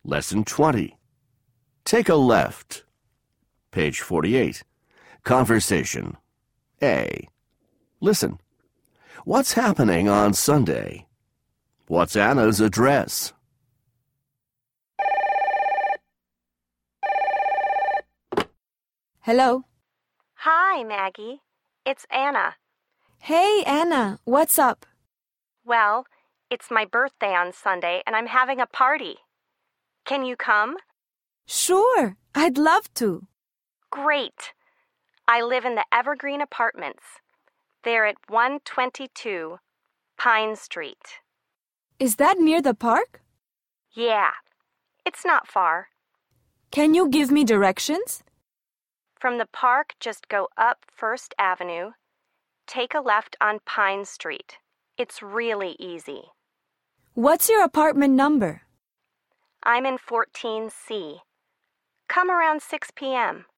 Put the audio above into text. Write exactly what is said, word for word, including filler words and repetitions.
Lesson twenty. Take a left. Page forty-eight. Conversation. A. Listen. What's happening on Sunday? What's Anna's address? Hello. Hi, Maggie. It's Anna. Hey, Anna. What's up? Well, it's my birthday on Sunday, and I'm having a party. Can you come? Sure. I'd love to. Great. I live in the Evergreen Apartments. They're at one twenty-two Pine Street. Is that near the park? Yeah. It's not far. Can you give me directions? From the park, just go up First Avenue. Take a left on Pine Street. It's really easy. What's your apartment number? I'm in fourteen C. Come around six p.m.